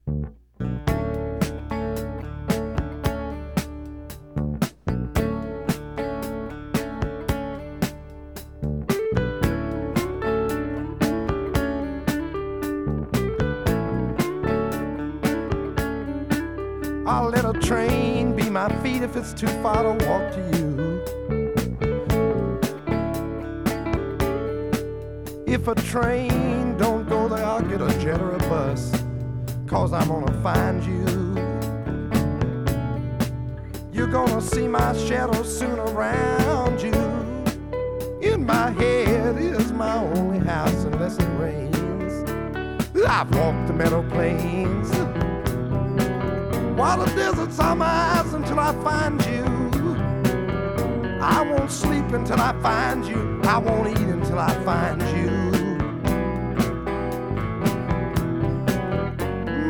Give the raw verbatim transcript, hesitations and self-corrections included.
I'll let a train be my feet if it's too far to walk to you. If a train don't go there, I'll get a jet or a bus, 'cause I'm gonna find you. You're gonna see my shadow soon around you. In my head is my only house unless it rains. I've walked the meadow plains, while the deserts are my eyes until I find you. I won't sleep until I find you. I won't eat until I find you.